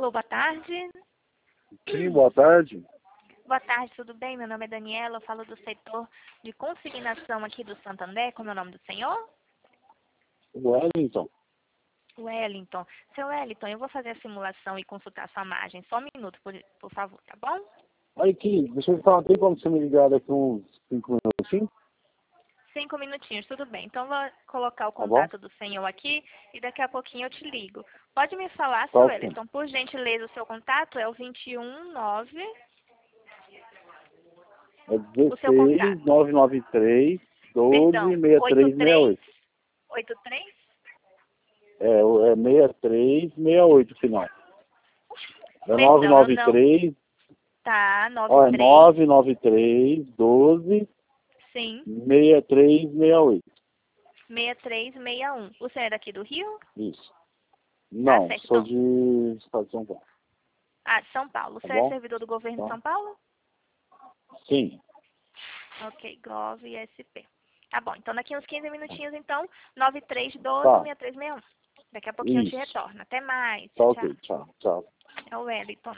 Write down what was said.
Alô, boa tarde. Sim, boa tarde. Boa tarde, tudo bem? Meu nome é Daniela, eu falo do setor de consignação aqui do Santander. Como é o nome do senhor? Wellington. Wellington. Seu Wellington, eu vou fazer a simulação e consultar sua margem. Só um minuto, por favor, tá bom? Olha aqui, deixa eu falar, tem como você me ligar daqui uns 5 minutinhos? 5 minutinhos, tudo bem. Então, vou colocar o Tá bom? contato do senhor aqui e daqui a pouquinho eu te ligo. Pode me falar, Tá seu ok. Wellington, por gentileza, o seu contato é o 219, É o seu contato. 16 993 12 Perdão, 6368. 83? É 6368 final. É Perdão, não. 993, Tá, ó, é 93, 993 12 sim, 6368. 6361. O senhor é daqui do Rio? Isso. Tá Não, certo, sou então. de Estado de São Paulo. Ah, de São Paulo. O Tá senhor é bom? servidor do governo de Tá? São Paulo? Sim. Ok, Gov e SP. Tá bom, então daqui uns 15 minutinhos, então, 9312 Tá. 6361. Daqui a pouquinho eu te Isso. retorno. Até mais. Tá Tchau, ok. tchau. Tchau. Tchau. É o Wellington.